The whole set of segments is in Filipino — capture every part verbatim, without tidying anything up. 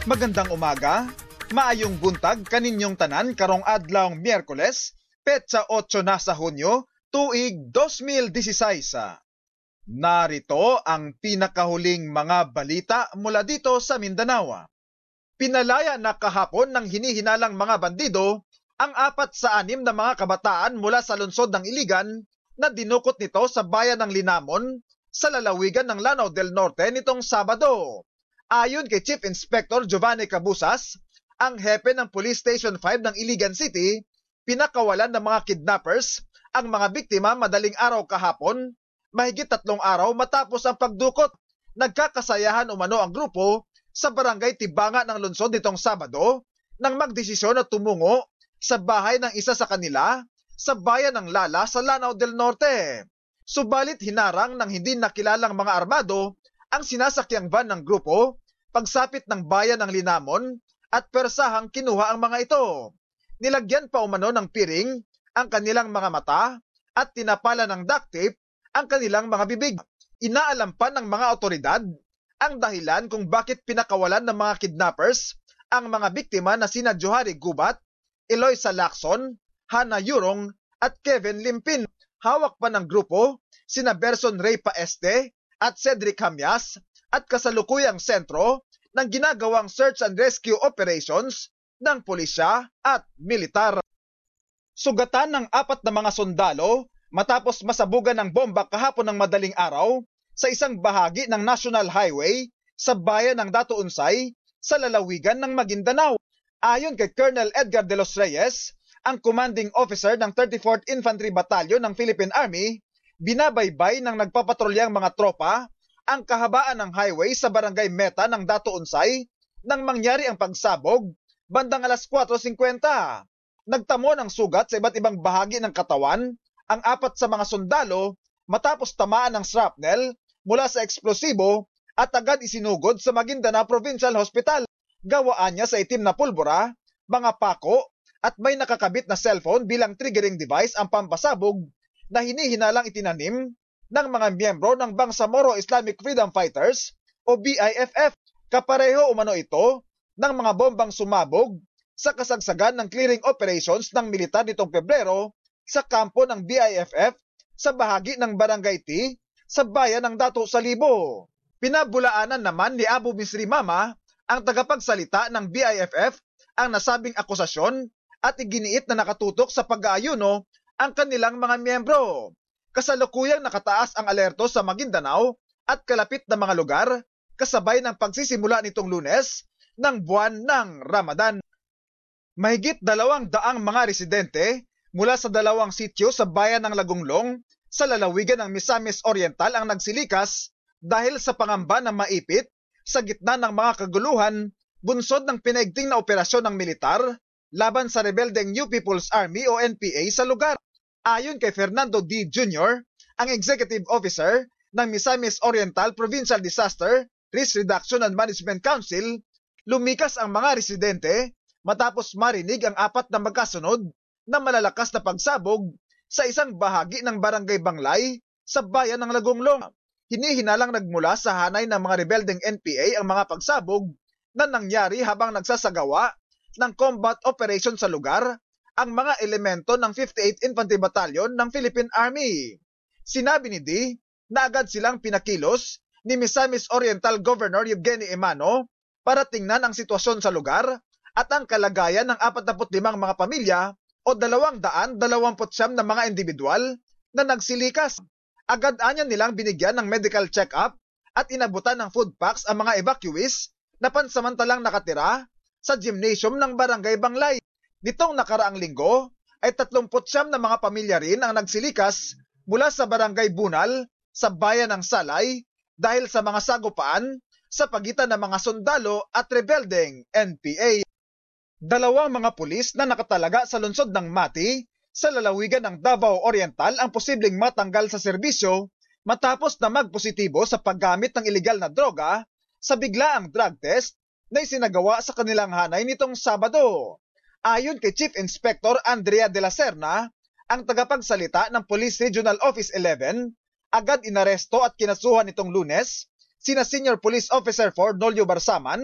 Magandang umaga, maayong buntag kaninyong tanan karong adlawng Miyerkules, petsa otso na sa Hunyo, tuig dos mil disisays. Narito ang pinakahuling mga balita mula dito sa Mindanao. Pinalaya na kahapon ng hinihinalang mga bandido ang apat sa anim na mga kabataan mula sa lungsod ng Iligan na dinukot nito sa bayan ng Linamon sa lalawigan ng Lanao del Norte nitong Sabado. Ayon kay Chief Inspector Giovanni Cabusas, ang hepe ng Police Station five ng Iligan City, pinakawalan ng mga kidnappers ang mga biktima madaling araw kahapon, mahigit tatlong araw matapos ang pagdukot. Nagkakasayahan umano ang grupo sa barangay Tibanga ng lungsod nitong Sabado nang magdesisyon na tumungo sa bahay ng isa sa kanila sa bayan ng Lala sa Lanao del Norte. Subalit hinarang ng hindi nakilalang mga armado ang sinasakyang van ng grupo pagsapit ng bayan ng Linamon at persahang kinuha ang mga ito. Nilagyan pa umano ng piring ang kanilang mga mata at tinapala ng duct tape ang kanilang mga bibig. Inaalam pa ng mga otoridad ang dahilan kung bakit pinakawalan ng mga kidnappers ang mga biktima na sina Johari Gubat, Eloisa Lacson, Hana Yurong at Kevin Limpin. Hawak pa ng grupo sina Berson Ray Paeste at Cedric Hamyas at kasalukuyang sentro ng ginagawang search and rescue operations ng pulisya at militar. Sugatan ng apat na mga sundalo matapos masabugan ng bomba kahapon ng madaling araw sa isang bahagi ng National Highway sa bayan ng Dato Unsay sa lalawigan ng Maguindanao. Ayon kay Colonel Edgar de los Reyes, ang commanding officer ng thirty-fourth Infantry Battalion ng Philippine Army, binabaybay ng nagpapatrulyang mga tropa ang kahabaan ng highway sa barangay Meta ng Dato Unsay nang mangyari ang pagsabog bandang alas kwatro singkwenta. Nagtamo ng sugat sa iba't ibang bahagi ng katawan ang apat sa mga sundalo matapos tamaan ng shrapnel mula sa eksplosibo at agad isinugod sa Maguindanao Provincial Hospital. Gawaan niya sa itim na pulbura, mga pako at may nakakabit na cellphone bilang triggering device ang pampasabog na hinihinalang itinanim ng mga miyembro ng Bangsamoro Islamic Freedom Fighters o B I F F. Kapareho umano ito ng mga bombang sumabog sa kasagsagan ng clearing operations ng militar nitong Pebrero sa kampo ng B I F F sa bahagi ng Barangay T sa bayan ng Dato Salibo. Pinabulaanan naman ni Abu Misri Mama, ang tagapagsalita ng B I F F, ang nasabing akusasyon at iginiit na nakatutok sa pag-aayuno ang kanilang mga miyembro. Kasalukuyang nakataas ang alerto sa Maguindanao at kalapit na mga lugar kasabay ng pagsisimula nitong Lunes ng buwan ng Ramadan. Mahigit dalawang daang mga residente mula sa dalawang sityo sa bayan ng Lagunglong sa lalawigan ng Misamis Oriental ang nagsilikas dahil sa pangamba na maipit sa gitna ng mga kaguluhan bunsod ng pinaigting na operasyon ng militar laban sa rebeldeng New People's Army o N P A sa lugar. Ayon kay Fernando D. Junior, ang Executive Officer ng Misamis Oriental Provincial Disaster Risk Reduction and Management Council, lumikas ang mga residente matapos marinig ang apat na magkasunod na malalakas na pagsabog sa isang bahagi ng Barangay Banglay sa bayan ng Lagunglong. Hinihinalang nagmula sa hanay ng mga rebeldeng N P A ang mga pagsabog na nangyari habang nagsasagawa ng combat operation sa lugar ang mga elemento ng fifty-eighth Infantry Battalion ng Philippine Army. Sinabi ni D na agad silang pinakilos ni Misamis Oriental Governor Evgeny Emano para tingnan ang sitwasyon sa lugar at ang kalagayan ng forty-five mga pamilya o dalawang daan dalawampu't siyam na mga individual na nagsilikas. Agad anya nilang binigyan ng medical check-up at inabutan ng food packs ang mga evacuees na pansamantalang nakatira sa gymnasium ng Barangay Banglay. Nitong nakaraang linggo ay tatlumput siyam na mga pamilya rin ang nagsilikas mula sa Barangay Bunal sa bayan ng Salay dahil sa mga sagupaan sa pagitan ng mga sundalo at rebeldeng N P A. Dalawang mga pulis na nakatalaga sa lungsod ng Mati sa lalawigan ng Davao Oriental ang posibleng matanggal sa serbisyo matapos na magpositibo sa paggamit ng ilegal na droga sa biglaang drug test na isinagawa sa kanilang hanay nitong Sabado. Ayon kay Chief Inspector Andrea de la Serna, ang tagapagsalita ng Police Regional Office eleven, agad inaresto at kinasuhan nitong Lunes sina Senior Police Officer four Nolio Barsaman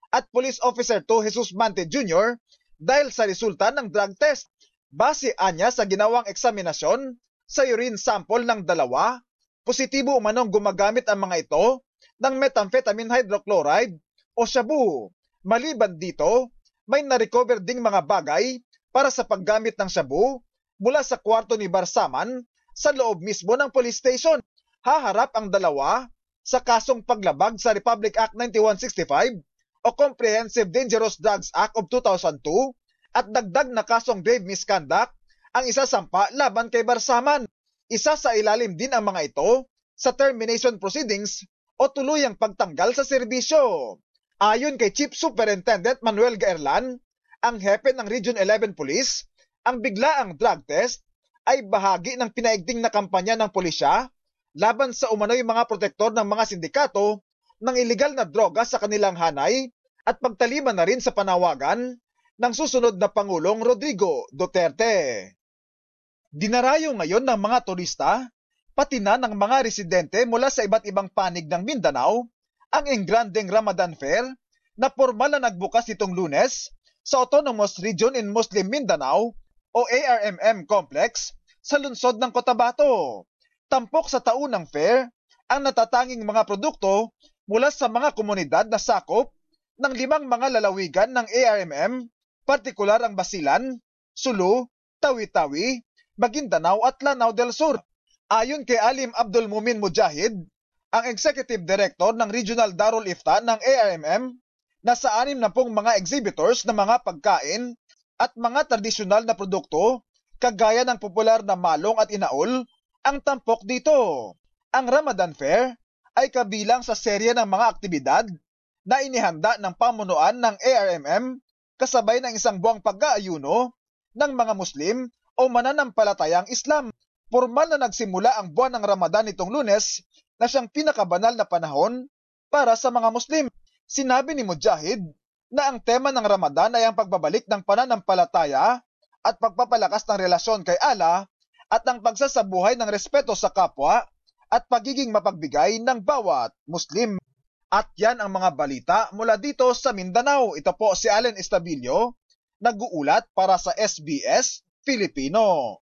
at Police Officer two Jesus Mante Junior dahil sa resulta ng drug test. Base anya sa ginawang eksaminasyon sa urine sample ng dalawa, positibo umanong gumagamit ang mga ito ng methamphetamine hydrochloride o shabu. Maliban dito, may na-recover ding mga bagay para sa paggamit ng shabu mula sa kwarto ni Barsaman sa loob mismo ng police station. Haharap ang dalawa sa kasong paglabag sa Republic Act ninety-one sixty-five o Comprehensive Dangerous Drugs Act of two thousand two at dagdag na kasong grave misconduct ang isasampa laban kay Barsaman. Isa sa ilalim din ang mga ito sa termination proceedings o tuluyang pagtanggal sa serbisyo. Ayon kay Chief Superintendent Manuel Gaerlan, ang hepe ng Region eleven Police, ang biglaang drug test ay bahagi ng pinaigting na kampanya ng pulisya laban sa umano'y mga protektor ng mga sindikato ng iligal na droga sa kanilang hanay at pagtaliban na rin sa panawagan ng susunod na Pangulong Rodrigo Duterte. Dinarayo ngayon ng mga turista, pati na ng mga residente mula sa iba't ibang panig ng Mindanao, ang Engrandeng Ramadan Fair na formal na nagbukas itong Lunes sa Autonomous Region in Muslim Mindanao o A R M M Complex sa lungsod ng Cotabato. Tampok sa taunang fair ang natatanging mga produkto mula sa mga komunidad na sakop ng limang mga lalawigan ng A R M M, partikular ang Basilan, Sulu, Tawi-Tawi, Maguindanao at Lanao del Sur. Ayon kay Alim Abdul Mumin Mujahid, ang Executive Director ng Regional Darul Ifta ng A R M M, nasa anim na pong mga exhibitors na mga pagkain at mga tradisyonal na produkto kagaya ng popular na malong at inaol ang tampok dito. Ang Ramadan Fair ay kabilang sa serye ng mga aktibidad na inihanda ng pamunuan ng A R M M kasabay ng isang buwang pag-aayuno ng mga Muslim o mananampalatayang Islam. Formal na nagsimula ang buwan ng Ramadan nitong Lunes na siyang pinakabanal na panahon para sa mga Muslim. Sinabi ni Mujahid na ang tema ng Ramadan ay ang pagbabalik ng pananampalataya at pagpapalakas ng relasyon kay Allah at ang pagsasabuhay ng respeto sa kapwa at pagiging mapagbigay ng bawat Muslim. At yan ang mga balita mula dito sa Mindanao. Ito po si Allen Estabillo, nag-uulat para sa S B S Filipino.